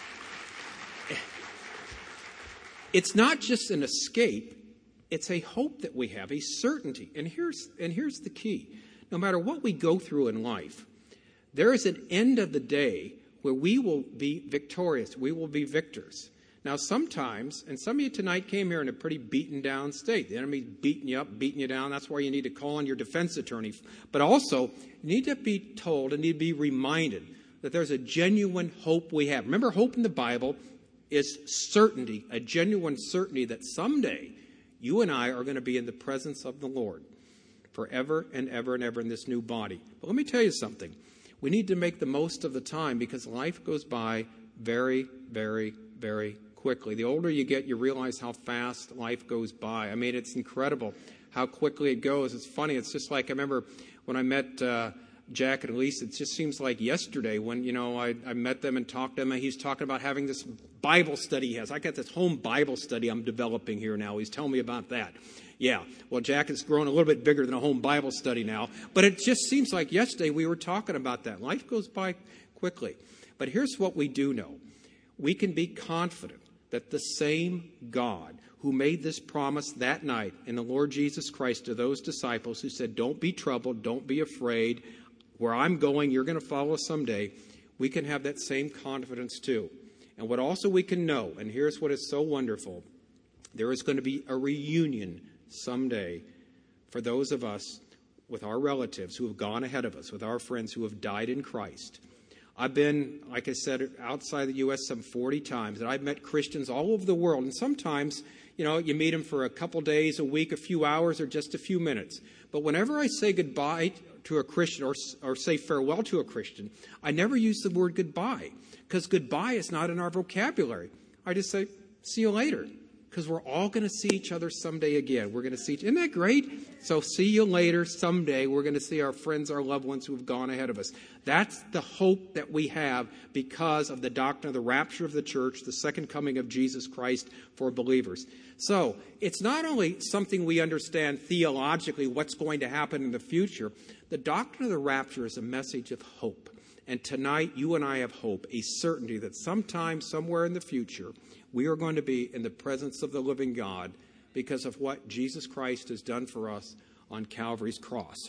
Speaker 1: it's not just an escape. It's a hope that we have, a certainty. And here's, and here's the key. No matter what we go through in life, there is an end of the day where we will be victorious. We will be victors. Now, sometimes, and some of you tonight came here in a pretty beaten down state. The enemy's beating you up, beating you down. That's why you need to call on your defense attorney. But also, you need to be told and need to be reminded that there's a genuine hope we have. Remember, hope in the Bible is certainty, a genuine certainty that someday you and I are going to be in the presence of the Lord forever and ever and ever in this new body. But let me tell you something. We need to make the most of the time because life goes by very, very, very quickly. The older you get, you realize how fast life goes by. I mean, it's incredible how quickly it goes. It's funny. It's just like I remember when I met uh, Jack and Elise, it just seems like yesterday when, you know, I, I met them and talked to them, and he's talking about having this Bible study he has. I got this home Bible study I'm developing here now. He's telling me about that. Yeah, well, Jack has grown a little bit bigger than a home Bible study now. But it just seems like yesterday we were talking about that. Life goes by quickly. But here's what we do know. We can be confident that the same God who made this promise that night in the Lord Jesus Christ to those disciples who said, don't be troubled, don't be afraid. Where I'm going, you're going to follow someday. We can have that same confidence too. And what also we can know, and here's what is so wonderful, there is going to be a reunion someday for those of us with our relatives who have gone ahead of us, with our friends who have died in Christ. I've been, like I said, outside the U S some forty times, and I've met Christians all over the world. And sometimes, you know, you meet them for a couple days, a week, a few hours, or just a few minutes. But whenever I say goodbye to a Christian or, or say farewell to a Christian, I never use the word goodbye because goodbye is not in our vocabulary. I just say, see you later. Because we're all going to see each other someday again. We're going to see each, isn't that great? So see you later someday. We're going to see our friends, our loved ones who have gone ahead of us. That's the hope that we have because of the doctrine of the rapture of the church, the second coming of Jesus Christ for believers. So it's not only something we understand theologically, what's going to happen in the future. The doctrine of the rapture is a message of hope. And tonight, you and I have hope, a certainty that sometime, somewhere in the future, we are going to be in the presence of the living God because of what Jesus Christ has done for us on Calvary's cross.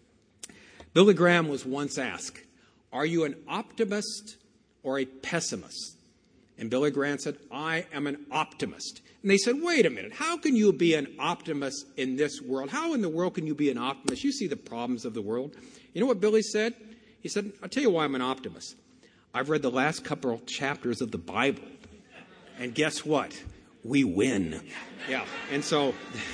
Speaker 1: Billy Graham was once asked, are you an optimist or a pessimist? And Billy Graham said, I am an optimist. And they said, wait a minute, how can you be an optimist in this world? How in the world can you be an optimist? You see the problems of the world. You know what Billy said? He said, I'll tell you why I'm an optimist. I've read the last couple of chapters of the Bible. And guess what? We win. Yeah. And so,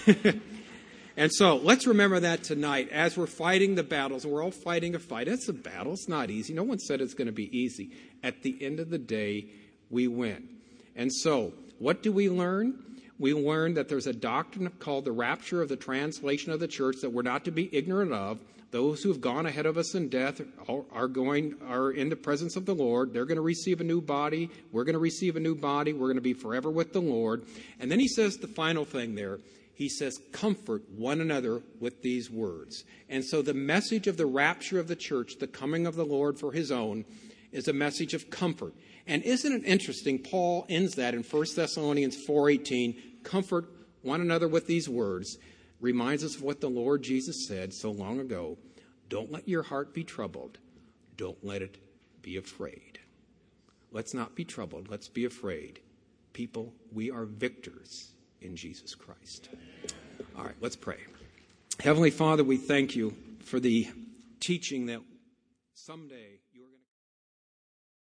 Speaker 1: and so let's remember that tonight as we're fighting the battles. We're all fighting a fight. It's a battle. It's not easy. No one said it's going to be easy. At the end of the day, we win. And so what do we learn? We learned that there's a doctrine called the rapture of the translation of the church that we're not to be ignorant of. Those who have gone ahead of us in death are going are in the presence of the Lord. They're going to receive a new body. We're going to receive a new body. We're going to be forever with the Lord. And then he says the final thing there. He says, comfort one another with these words. And so the message of the rapture of the church, the coming of the Lord for his own, is a message of comfort. And isn't it interesting? Paul ends that in First Thessalonians four eighteen, comfort one another with these words. Reminds us of what the Lord Jesus said so long ago. Don't let your heart be troubled. Don't let it be afraid. Let's not be troubled. Let's be afraid. People, we are victors in Jesus Christ. All right, let's pray. Heavenly Father, we thank you for the teaching that someday